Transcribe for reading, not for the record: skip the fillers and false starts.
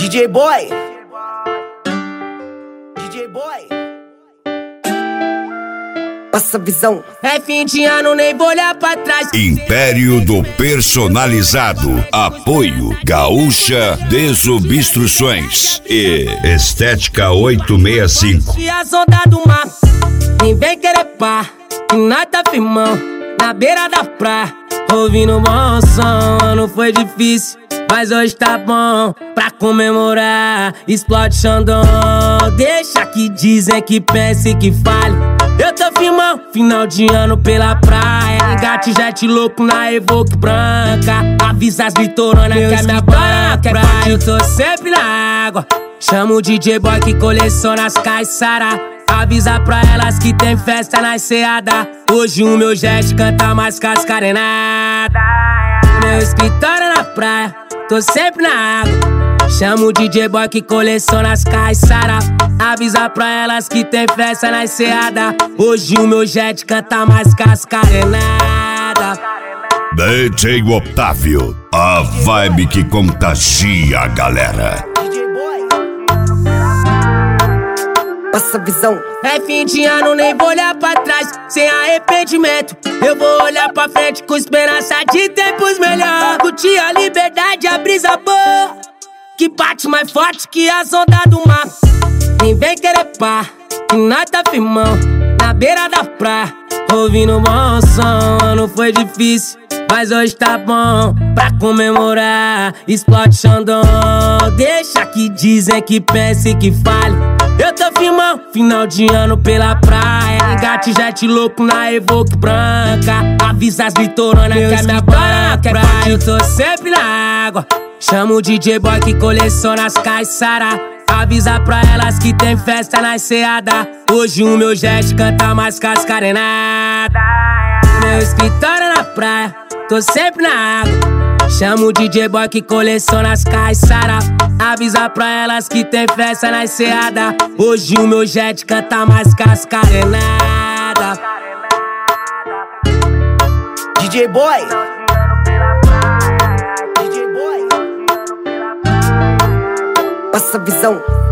DJ Boy. DJ Boy. Passa a visão. É fim de ano, nem vou olhar pra trás. Império do Personalizado. Apoio Gaúcha Desobstruções e Estética 865. E as ondas do mar, nem vem querer pá, que nós tá firmão na beira da praia, ouvindo bom som. Ano foi difícil, mas hoje tá bom pra comemorar. Explode Xandão, deixa que dizem, que pense e que fale. Eu tô firmão, final de ano pela praia. Engate jet louco na Evoque branca. Avisa as vitorona que a minha bora na praia. Eu tô sempre na água. Chamo o DJ Boy que coleciona as caiçara. Avisa pra elas que tem festa na enseada. Hoje o meu jet canta mais que as carenadas. Meu escritório na praia, tô sempre na água. Chamo o DJ Boy que coleciona as caiçara. Avisa pra elas que tem festa na enseada. Hoje o meu jet canta mais que as carenadas. DJ Otávio, a vibe que contagia a galera. DJ Boy. Passa a visão. É fim de ano, nem vou olhar pra trás sem arrependimento. Eu vou olhar pra frente com esperança de tempos melhores. Curtir a liberdade, a brisa boa que bate mais forte que as ondas do mar. Nem vem querer pá, que nós tá firmão na beira da praia, ouvindo bom som. Ano foi difícil, mas hoje tá bom pra comemorar. Explode Xandão, deixa que dizem, que pense e que fale. Eu tô firmão, final de ano pela praia. Engate jet louco na Evoque branca. Avisa as vitorona que a minha bora na praia. Eu tô sempre na água. Chamo o DJ Boy que coleciona as caiçara. Avisa pra elas que tem festa na enseada. Hoje o meu jet canta mais que as carenadas. Meu escritório na praia, tô sempre na água. Chamo o DJ Boy que coleciona as caiçara. Avisa pra elas que tem festa na enseada. Hoje o meu jet canta mais que as carenadas. DJ Boy. DJ Boy. Passa a visão.